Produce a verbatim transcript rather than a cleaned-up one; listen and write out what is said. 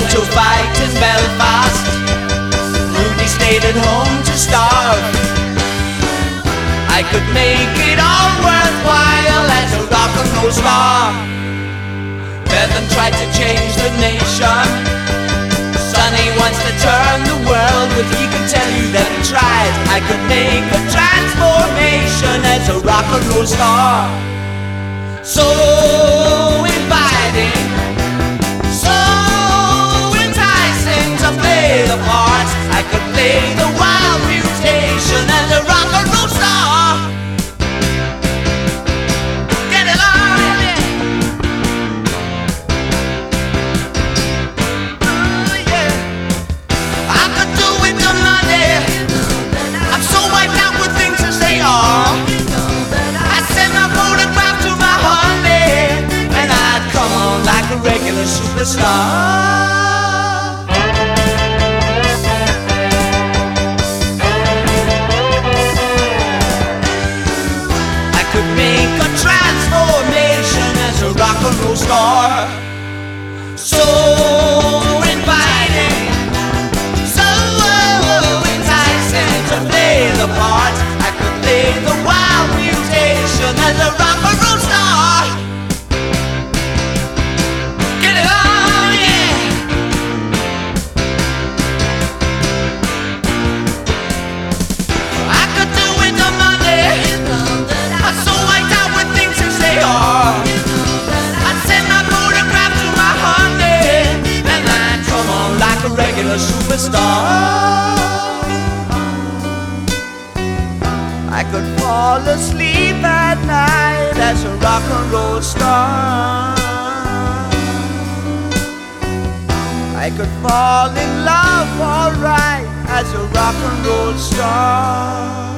went to fight in Belfast. Rooney stayed at home to starve. I could make it all worthwhile as a rock and roll star. Bevan tried to change the nation. Sonny wants to turn the world, but he could tell you that he tried. I could make a transformation as a rock and roll star. So inviting, so enticing to play the part. I could play the wild mutation as a rock and roll star. Get it on, yeah. Ooh, yeah. I could do it on Monday. I'm so wiped out with things as they are. I send my photograph to my honey, and I'd come on like a regular superstar. Make a transformation as a rock and roll star. So inviting, so enticing to play the part. I could play the wild mutation as a rock and roll star. Get it on, yeah. I could do it on Monday. I'm so wiped out with things as they are. I'd send my photograph to my honey, and I'd come on like a regular superstar. I could fall asleep at night as a rock and roll star. I could fall in love alright as a rock and roll star.